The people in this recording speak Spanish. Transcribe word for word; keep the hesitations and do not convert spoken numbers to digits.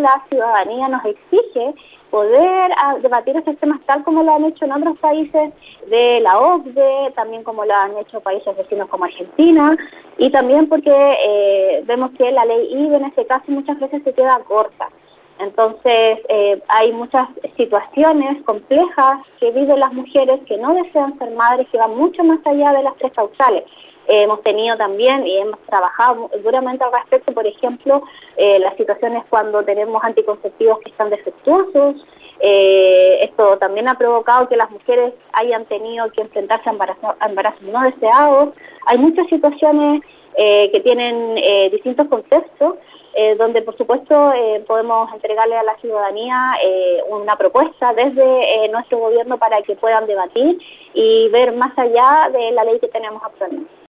la ciudadanía nos exige poder a, debatir estos temas tal como lo han hecho en otros países de la O C D E, también como lo han hecho países vecinos como Argentina, y también porque eh, vemos que la ley I V E en este caso muchas veces se queda corta. Entonces eh, hay muchas situaciones complejas que viven las mujeres que no desean ser madres, que van mucho más allá de las tres causales. Eh, hemos tenido también y hemos trabajado duramente al respecto, por ejemplo, eh, las situaciones cuando tenemos anticonceptivos que están defectuosos. Eh, esto también ha provocado que las mujeres hayan tenido que enfrentarse a embarazos, a embarazos no deseados. Hay muchas situaciones eh, que tienen eh, distintos contextos, eh, donde por supuesto eh, podemos entregarle a la ciudadanía eh, una propuesta desde eh, nuestro gobierno para que puedan debatir y ver más allá de la ley que tenemos actualmente.